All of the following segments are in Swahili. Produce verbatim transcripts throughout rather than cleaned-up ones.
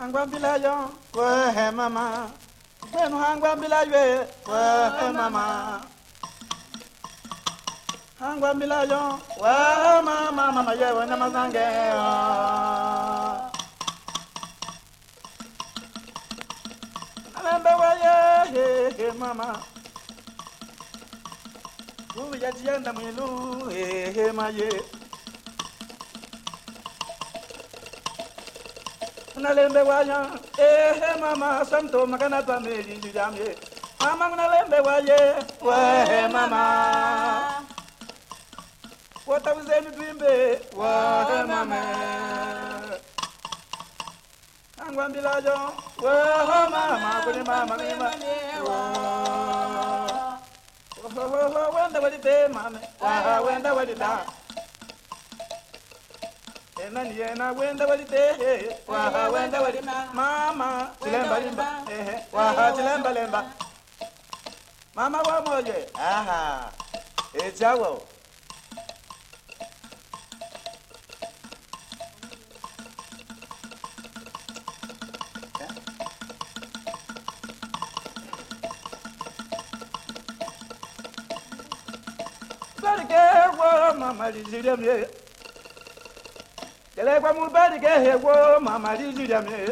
Angwa bila yo, we mama. Wenu angwa bila yo, we mama. Angwa bila yo, we mama, mama ye we na mazange. Alembe we ye, he mama. Uwe ya jienda mwilu, he he ma ye. Nalembe wanya, eh mama, santo magana pa me di jamye. Mama nalembe waye, wah mama. What I was in dreambe, wah mama. Angwan bilajo, wah mama, kuni mama ni mama. Oh oh oh, wenda wadi te mama, wah wenda wadi da. Ena niena wenda wadi te, wah wenda wadi mama, chilemba limba, eh, wah chilemba lemba. Mama wa moje, aha, e jawo. Barike wo mama lizilemye. Kele kwa mulbari ke hewo mama lizilemye.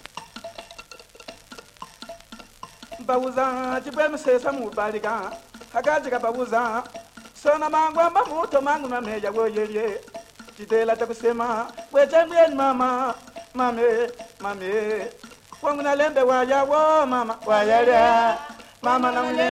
Bawuza chipwe msesa mulbari ka. Hakaji ka bawuza. Sona mangwa mamuto mangu na meja wo yeye. Chitela takusema we chambieni mama. Mame, mame. Wangu na lembe waya wo mama. Waya mama na